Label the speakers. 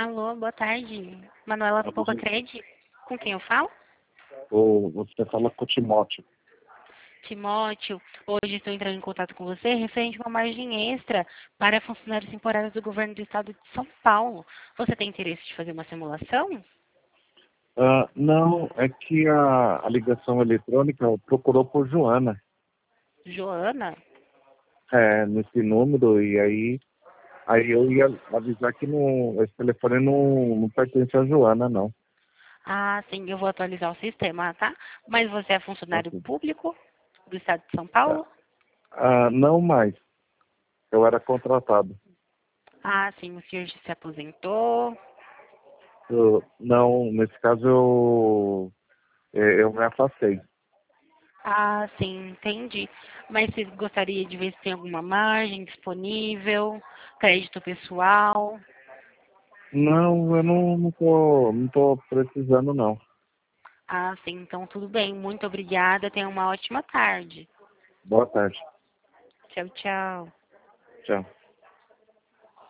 Speaker 1: Alô, boa tarde. Manuela
Speaker 2: Alô,
Speaker 1: Poucacredi. Com quem eu falo?
Speaker 2: ou você fala com o Timóteo.
Speaker 1: Timóteo, hoje estou entrando em contato com você referente a uma margem extra para funcionários temporários do governo do estado de São Paulo. Você tem interesse de fazer uma simulação?
Speaker 2: Não, é que a ligação eletrônica procurou por Joana,
Speaker 1: Joana?
Speaker 2: nesse número, e aí eu ia avisar que esse telefone não pertence a Joana, não.
Speaker 1: Ah, sim, eu vou atualizar o sistema, tá? Mas você é funcionário
Speaker 2: Ok.
Speaker 1: público do estado de São Paulo?
Speaker 2: Não mais, eu era contratado.
Speaker 1: Ah, sim, o senhor já se aposentou.
Speaker 2: Não, nesse caso eu me afastei.
Speaker 1: Ah, sim, entendi. Mas você gostaria de ver se tem alguma margem disponível, crédito pessoal?
Speaker 2: Não, eu não tô precisando, não.
Speaker 1: Ah, sim, então tudo bem. Muito obrigada. Tenha uma ótima tarde.
Speaker 2: Boa tarde.
Speaker 1: Tchau, tchau.
Speaker 2: Tchau.